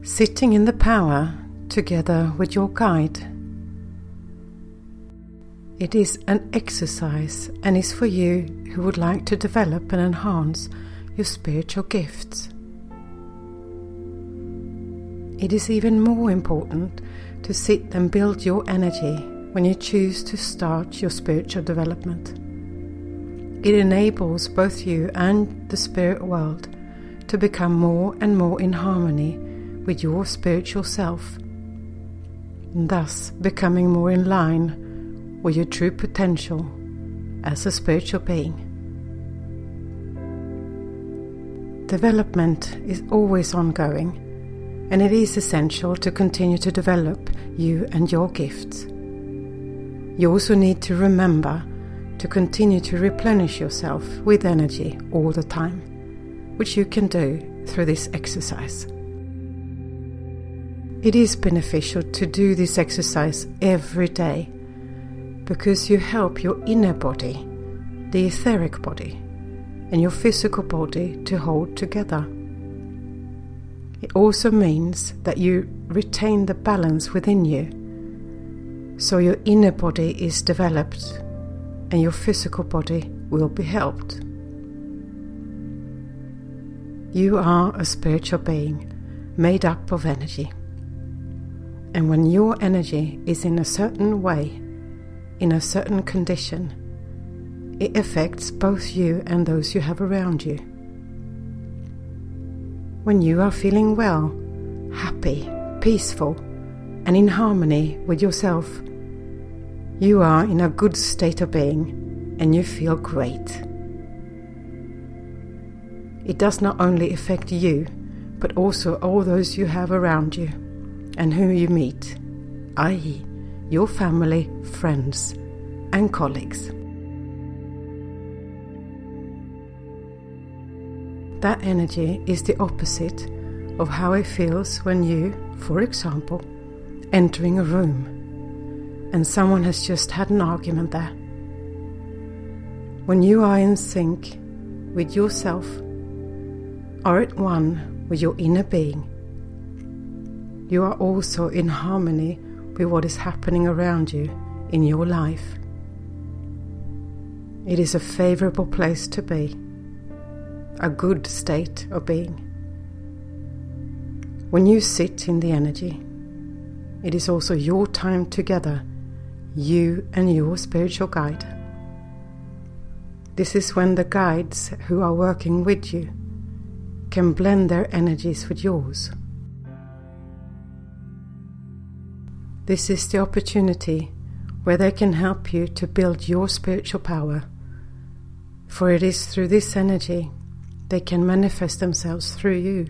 sitting in the power together with your guide. It is an exercise and is for you who would like to develop and enhance your spiritual gifts. It is even more important to sit and build your energy when you choose to start your spiritual development. It enables both you and the spirit world to become more and more in harmony with your spiritual self, and thus becoming more in line with your true potential as a spiritual being. Development is always ongoing, and it is essential to continue to develop you and your gifts. You also need to remember to continue to replenish yourself with energy all the time, which you can do through this exercise. It is beneficial to do this exercise every day because you help your inner body, the etheric body, and your physical body to hold together. It also means that you retain the balance within you, so your inner body is developed and your physical body will be helped. You are a spiritual being made up of energy. And when your energy is in a certain way, in a certain condition, it affects both you and those you have around you. When you are feeling well, happy, peaceful, and in harmony with yourself, you are in a good state of being and you feel great. It does not only affect you, but also all those you have around you and whom you meet, i.e., your family, friends, and colleagues. That energy is the opposite of how it feels when you, for example, entering a room and someone has just had an argument there. When you are in sync with yourself, are at one with your inner being, you are also in harmony with what is happening around you in your life. It is a favorable place to be, a good state of being. When you sit in the energy, it is also your time together, you and your spiritual guide. This is when the guides who are working with you can blend their energies with yours. This is the opportunity where they can help you to build your spiritual power, for it is through this energy they can manifest themselves through you.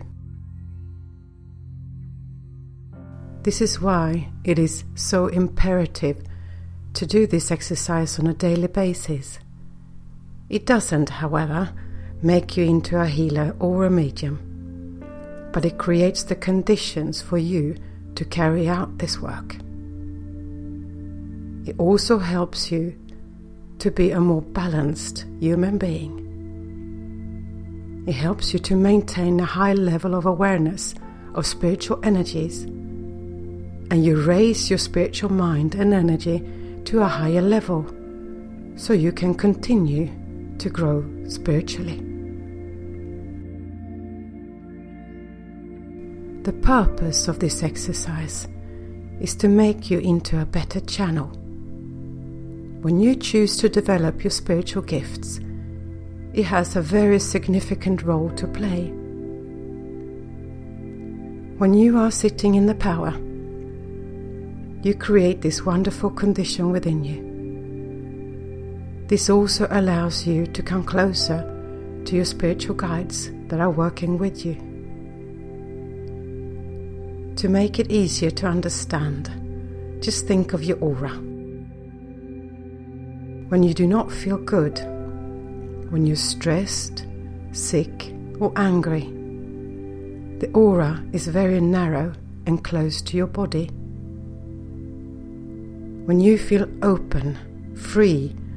This is why it is so imperative to do this exercise on a daily basis. It doesn't, however, make you into a healer or a medium, but it creates the conditions for you to carry out this work. It also helps you to be a more balanced human being. It helps you to maintain a high level of awareness of spiritual energies, and you raise your spiritual mind and energy to a higher level so you can continue to grow spiritually. The purpose of this exercise is to make you into a better channel. When you choose to develop your spiritual gifts, it has a very significant role to play. When you are sitting in the power, you create this wonderful condition within you. This also allows you to come closer to your spiritual guides that are working with you. To make it easier to understand, just think of your aura. When you do not feel good, when you're stressed, sick, or angry, the aura is very narrow and close to your body. When you feel open, free,